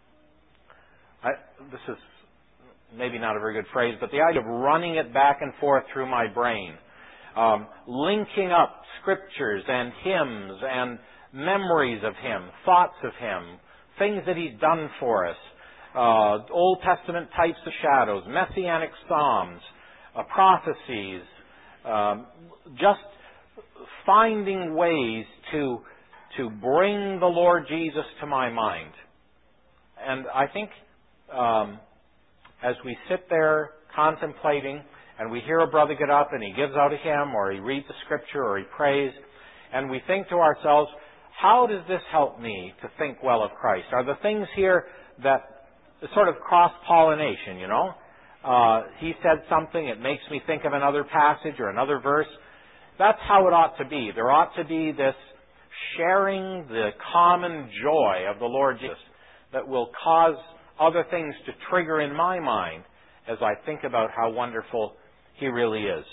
Speaker 1: I, this is maybe not a very good phrase, but the idea of running it back and forth through my brain, um, linking up scriptures and hymns and memories of Him, thoughts of Him, things that He's done for us, uh, Old Testament types of shadows, messianic psalms, uh, prophecies, um, just finding ways to to bring the Lord Jesus to my mind. And I think um, as we sit there contemplating and we hear a brother get up and he gives out a hymn or he reads the scripture or he prays, and we think to ourselves, how does this help me to think well of Christ? Are the things here that sort of cross-pollination, you know? Uh, he said something, it makes me think of another passage or another verse. That's how it ought to be. There ought to be this sharing the common joy of the Lord Jesus that will cause other things to trigger in my mind as I think about how wonderful He really is.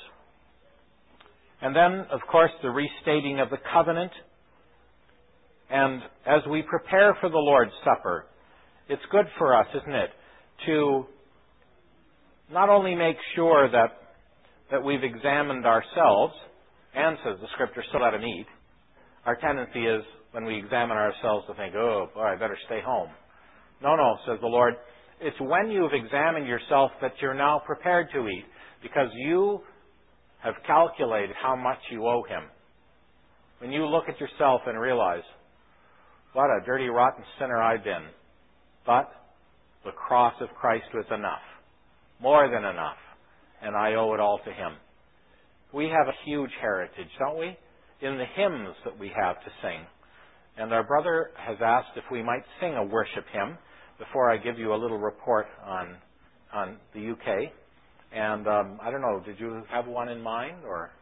Speaker 1: And then, of course, the restating of the covenant. And as we prepare for the Lord's Supper, it's good for us, isn't it, to not only make sure that that we've examined ourselves, and says the Scripture, so let him eat. Our tendency is, when we examine ourselves, to think, oh, boy, I better stay home. No, no, says the Lord. It's when you've examined yourself that you're now prepared to eat, because you have calculated how much you owe Him. When you look at yourself and realize, what a dirty, rotten sinner I've been. But the cross of Christ was enough. More than enough. And I owe it all to Him. We have a huge heritage, don't we? In the hymns that we have to sing. And our brother has asked if we might sing a worship hymn before I give you a little report on on the U K. And um, I don't know, did you have one in mind? Or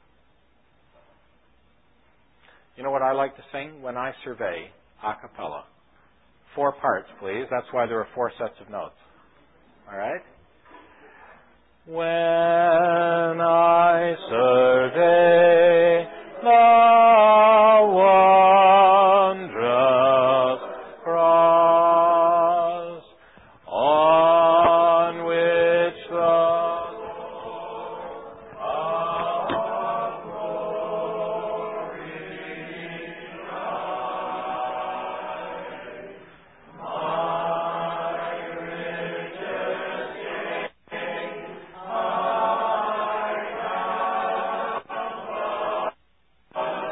Speaker 1: you know what I like to sing? When I Survey, a cappella. Four parts, please. That's why there are four sets of notes. All right? When I survey the wondrous cross on which the Lord of glory died, my richest gain I have.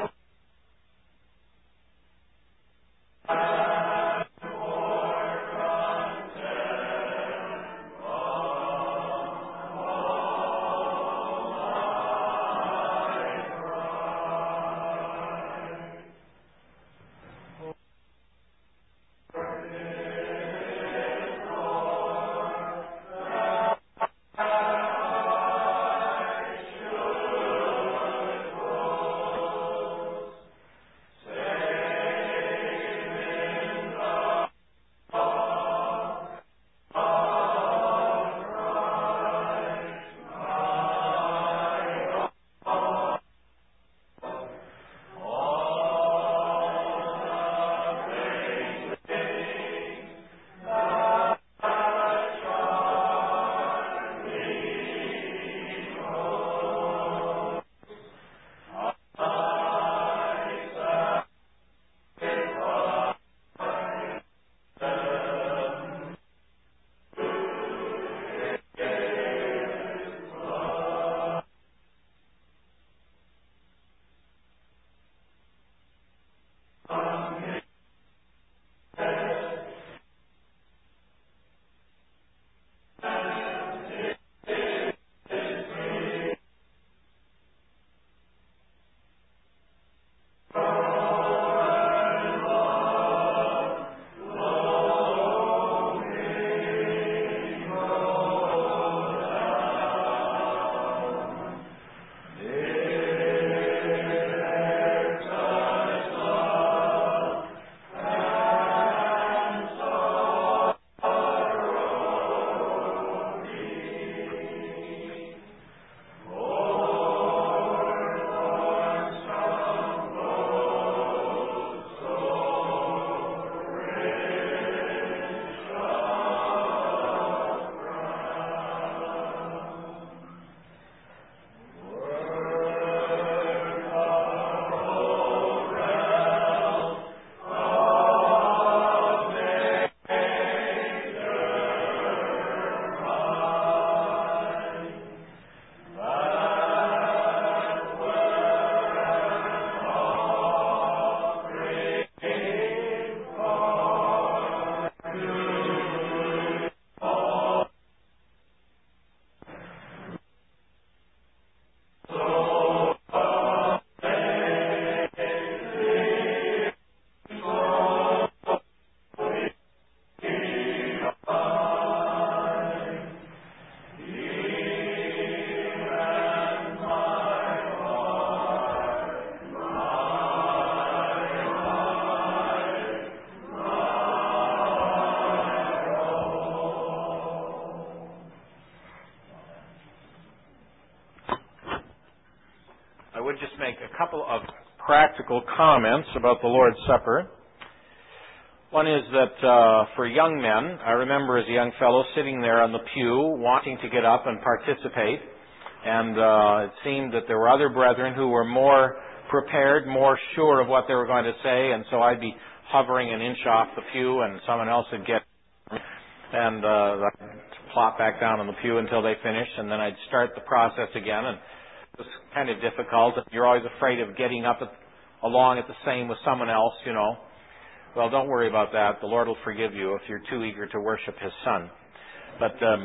Speaker 1: couple of practical comments about the Lord's Supper. One is that uh, for young men, I remember as a young fellow sitting there on the pew wanting to get up and participate, and uh, it seemed that there were other brethren who were more prepared, more sure of what they were going to say, and so I'd be hovering an inch off the pew and someone else would get and uh, I'd plop back down on the pew until they finished, and then I'd start the process again, and it was kind of difficult. You're always afraid of getting up at, along at the same with someone else, you know. Well, don't worry about that. The Lord will forgive you if you're too eager to worship His Son. But um,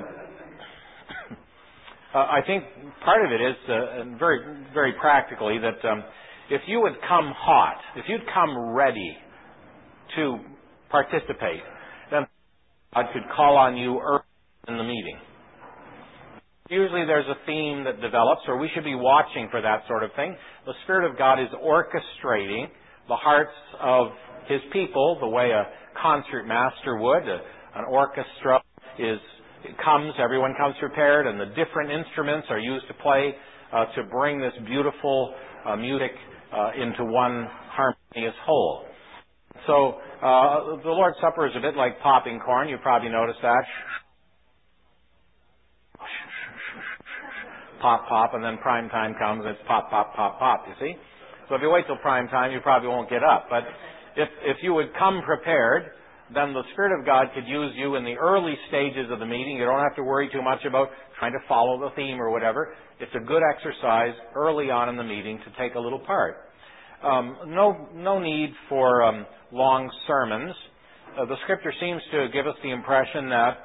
Speaker 1: uh, I think part of it is, uh, and very, very practically, that um, if you would come hot, if you'd come ready to participate, then God could call on you early in the meeting. Usually there's a theme that develops, or we should be watching for that sort of thing. The Spirit of God is orchestrating the hearts of His people the way a concert master would. A, an orchestra is it comes, everyone comes prepared, and the different instruments are used to play uh, to bring this beautiful uh, music uh, into one harmonious whole. So uh, the Lord's Supper is a bit like popping corn. You probably noticed that. Pop, pop, and then prime time comes, and it's pop, pop, pop, pop, you see? So if you wait till prime time, you probably won't get up. But if if you would come prepared, then the Spirit of God could use you in the early stages of the meeting. You don't have to worry too much about trying to follow the theme or whatever. It's a good exercise early on in the meeting to take a little part. Um, no, no need for um, long sermons. Uh, the Scripture seems to give us the impression that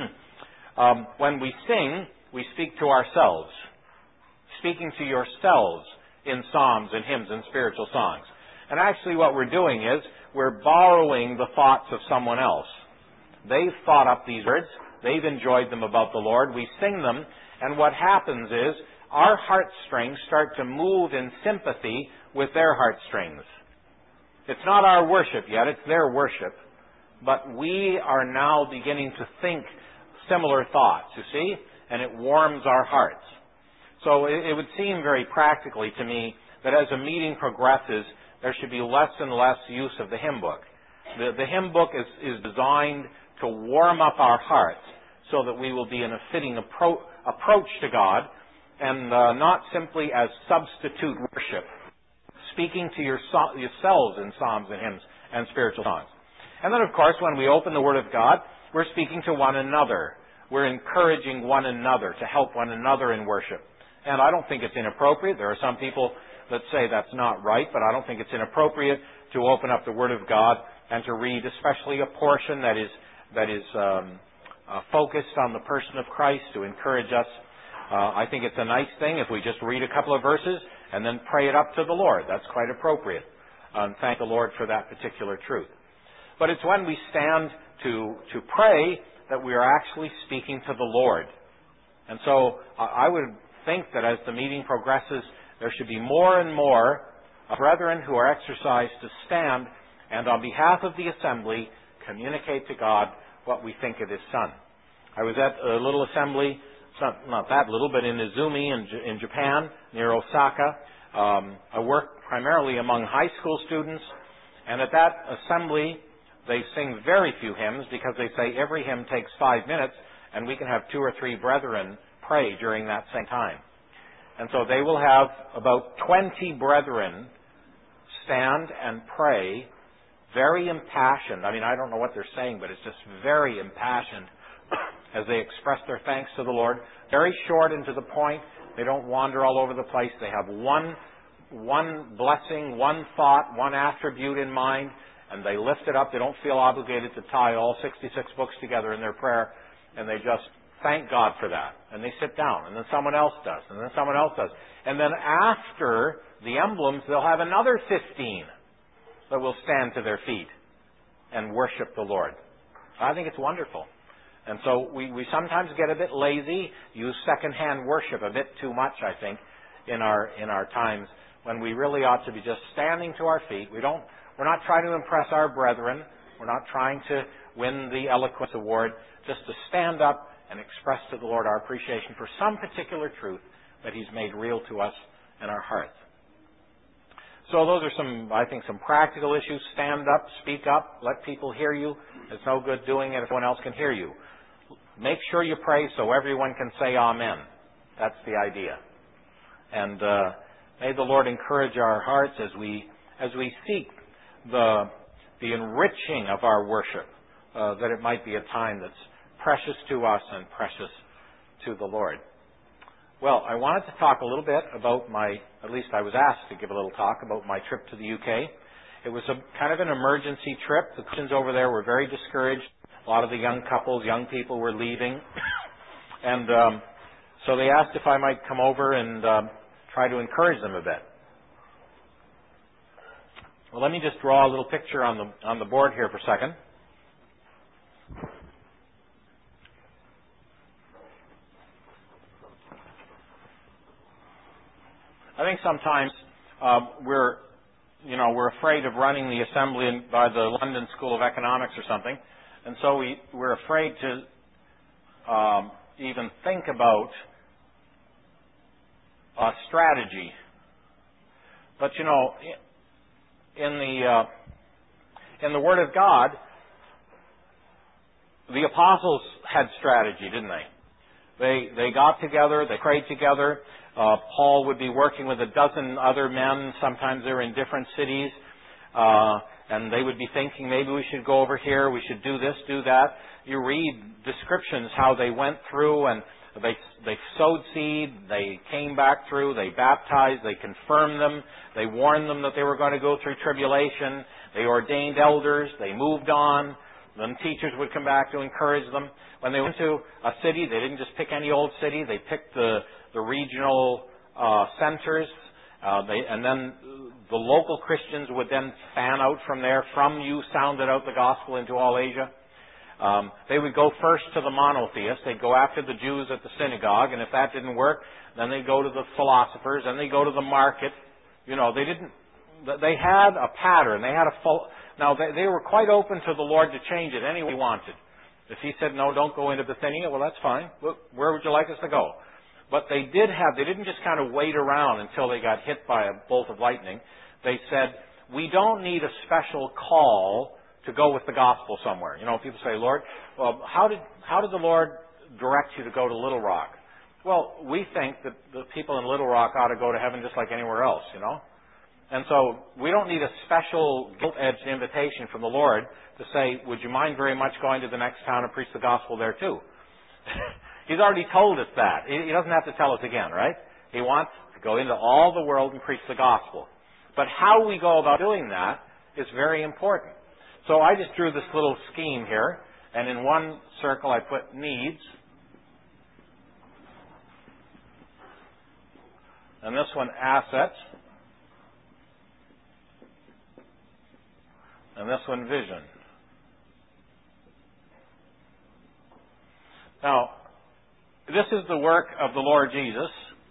Speaker 1: um, when we sing, we speak to ourselves. Speaking to yourselves in psalms and hymns and spiritual songs. And actually what we're doing is we're borrowing the thoughts of someone else. They've thought up these words. They've enjoyed them about the Lord. We sing them. And what happens is our heartstrings start to move in sympathy with their heartstrings. It's not our worship yet. It's their worship. But we are now beginning to think similar thoughts, you see? And it warms our hearts. So it, it would seem very practically to me that as a meeting progresses, there should be less and less use of the hymn book. The, the hymn book is, is designed to warm up our hearts so that we will be in a fitting appro- approach to God and uh, not simply as substitute worship, speaking to your so- yourselves in psalms and hymns and spiritual songs. And then, of course, when we open the Word of God, we're speaking to one another. We're encouraging one another to help one another in worship. And I don't think it's inappropriate. There are some people that say that's not right, but I don't think it's inappropriate to open up the Word of God and to read especially a portion that is that is um, uh, focused on the person of Christ to encourage us. Uh, I think it's a nice thing if we just read a couple of verses and then pray it up to the Lord. That's quite appropriate. And thank the Lord for that particular truth. But it's when we stand to to pray that we are actually speaking to the Lord. And so I would think that as the meeting progresses, there should be more and more brethren who are exercised to stand and on behalf of the assembly communicate to God what we think of His Son. I was at a little assembly, not, not that little, but in Izumi in, J- in Japan, near Osaka. Um, I work primarily among high school students, and at that assembly they sing very few hymns because they say every hymn takes five minutes and we can have two or three brethren pray during that same time. And so they will have about twenty brethren stand and pray, very impassioned. I mean, I don't know what they're saying, but it's just very impassioned as they express their thanks to the Lord. Very short and to the point. They don't wander all over the place. They have one, one blessing, one thought, one attribute in mind, and they lift it up. They don't feel obligated to tie all sixty-six books together in their prayer, and they just thank God for that. And they sit down, and then someone else does, and then someone else does. And then after the emblems, they'll have another fifteen that will stand to their feet and worship the Lord. I think it's wonderful. And so we, we sometimes get a bit lazy, use second-hand worship a bit too much, I think, in our in our times when we really ought to be just standing to our feet. We don't, we're not trying to impress our brethren. We're not trying to win the eloquence award. Just to stand up and express to the Lord our appreciation for some particular truth that He's made real to us in our hearts. So those are some, I think, some practical issues. Stand up, speak up, let people hear you. It's no good doing it if no one else can hear you. Make sure you pray so everyone can say amen. That's the idea. And uh, may the Lord encourage our hearts as we as we seek the the enriching of our worship, uh, that it might be a time that's precious to us and precious to the Lord. Well, I wanted to talk a little bit about my, at least I was asked to give a little talk about my trip to the U K. It was a kind of an emergency trip. The Christians over there were very discouraged. A lot of the young couples, young people were leaving. And um, so they asked if I might come over and um, try to encourage them a bit. Well, let me just draw a little picture on the on the board here for a second. I think sometimes uh, we're, you know, we're afraid of running the assembly by the London School of Economics or something, and so we we're afraid to um, even think about a strategy. But you know, in the uh, in the Word of God, the apostles had strategy, didn't they? They they got together, they prayed together. Uh, Paul would be working with a dozen other men. Sometimes they were in different cities. Uh, and they would be thinking, maybe we should go over here, we should do this, do that. You read descriptions how they went through and they they sowed seed, they came back through, they baptized, they confirmed them, they warned them that they were going to go through tribulation, they ordained elders, they moved on. Then teachers would come back to encourage them. When they went to a city, they didn't just pick any old city. They picked the, the regional uh, centers. Uh, they, and then the local Christians would then fan out from there. From you sounded out the gospel into all Asia. Um, they would go first to the monotheists. They'd go after the Jews at the synagogue. And if that didn't work, then they'd go to the philosophers. Then they'd go to the market. You know, they didn't... They had a pattern. They had a full... Now, they, they were quite open to the Lord to change it any way He wanted. If He said, no, don't go into Bithynia, well, that's fine. Where would you like us to go? But they did have, they didn't just kind of wait around until they got hit by a bolt of lightning. They said, we don't need a special call to go with the gospel somewhere. You know, people say, Lord, well, how did, how did the Lord direct you to go to Little Rock? Well, we think that the people in Little Rock ought to go to heaven just like anywhere else, you know? And so we don't need a special gilt-edged invitation from the Lord to say, would you mind very much going to the next town and preach the gospel there too? He's already told us that. He doesn't have to tell us again, right? He wants to go into all the world and preach the gospel. But how we go about doing that is very important. So I just drew this little scheme here, and in one circle I put needs, and this one assets, and this one vision. Now, this is the work of the Lord Jesus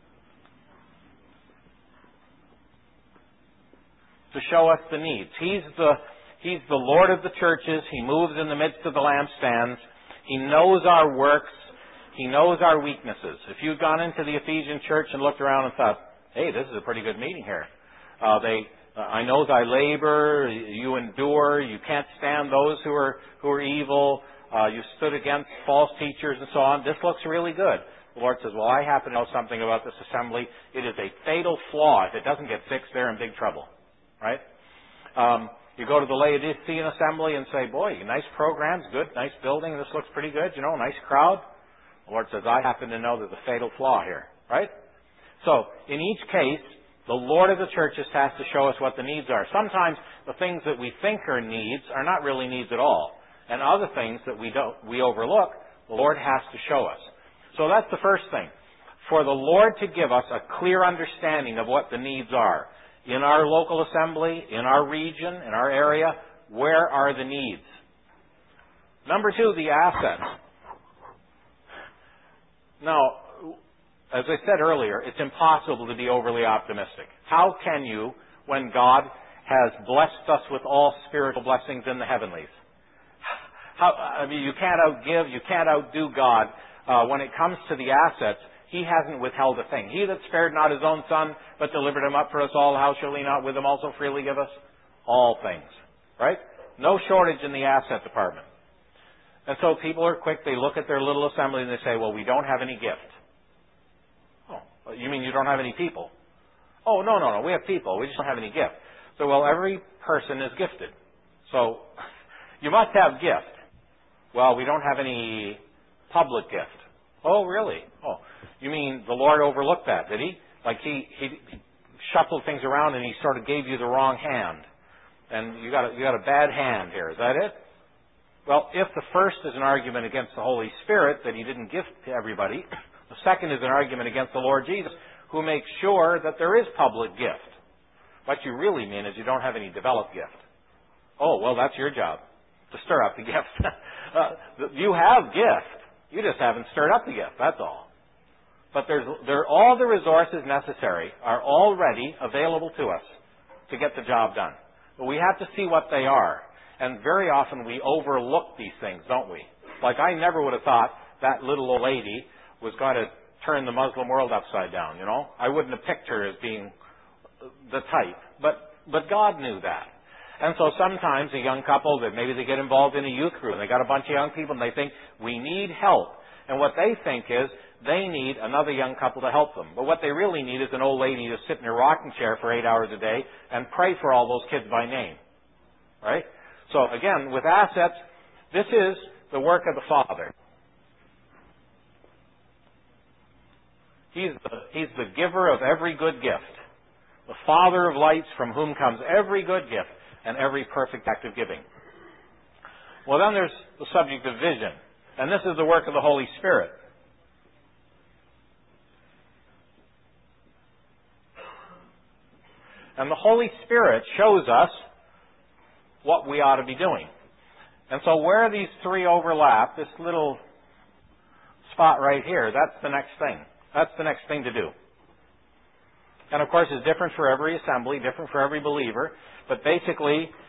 Speaker 1: to show us the needs. He's the, He's the Lord of the churches. He moves in the midst of the lampstands. He knows our works. He knows our weaknesses. If you'd gone into the Ephesian church and looked around and thought, hey, this is a pretty good meeting here. Uh, they Uh, I know thy labor, you endure, you can't stand those who are who are evil, uh, you stood against false teachers and so on. This looks really good. The Lord says, well, I happen to know something about this assembly. It is a fatal flaw. If it doesn't get fixed, they're in big trouble. Right? Um, you go to the Laodicean assembly and say, boy, nice programs, good, nice building, this looks pretty good, you know, nice crowd. The Lord says, I happen to know there's a fatal flaw here. Right? So, in each case, the Lord of the churches has to show us what the needs are. Sometimes the things that we think are needs are not really needs at all. And other things that we don't, we overlook, the Lord has to show us. So that's the first thing. For the Lord to give us a clear understanding of what the needs are. In our local assembly, in our region, in our area, where are the needs? Number two, the assets. Now, as I said earlier, it's impossible to be overly optimistic. How can you, when God has blessed us with all spiritual blessings in the heavenlies? How, I mean, you can't outgive, you can't outdo God. Uh, when it comes to the assets, He hasn't withheld a thing. He that spared not his own Son, but delivered him up for us all, how shall he not with him also freely give us all things? Right? No shortage in the asset department. And so people are quick. They look at their little assembly and they say, well, we don't have any gift. Oh, you mean you don't have any people? Oh, no, no, no. We have people. We just don't have any gift. So, well, every person is gifted. So, you must have gift. Well, we don't have any public gift. Oh, really? Oh, you mean the Lord overlooked that, did he? Like he, he, he shuffled things around and he sort of gave you the wrong hand. And you got a, you got a bad hand here. Is that it? Well, if the first is an argument against the Holy Spirit that he didn't give to everybody, the second is an argument against the Lord Jesus, who makes sure that there is public gift. What you really mean is you don't have any developed gift. Oh, well, that's your job, to stir up the gift. uh, you have gift. You just haven't stirred up the gift, that's all. But there's, there, all the resources necessary are already available to us to get the job done. But we have to see what they are. And very often we overlook these things, don't we? Like I never would have thought that little old lady was going to turn the Muslim world upside down, you know? I wouldn't have picked her as being the type. But, but God knew that. And so sometimes a young couple, that maybe they get involved in a youth group, and they got a bunch of young people, and they think, we need help. And what they think is, they need another young couple to help them. But what they really need is an old lady to sit in her rocking chair for eight hours a day and pray for all those kids by name. Right? So again, with assets, this is the work of the Father. He's the, he's the giver of every good gift. The Father of lights, from whom comes every good gift and every perfect act of giving. Well, then there's the subject of vision. And this is the work of the Holy Spirit. And the Holy Spirit shows us what we ought to be doing. And so where these three overlap, this little spot right here, that's the next thing. That's the next thing to do. And of course, it's different for every assembly, different for every believer. But basically,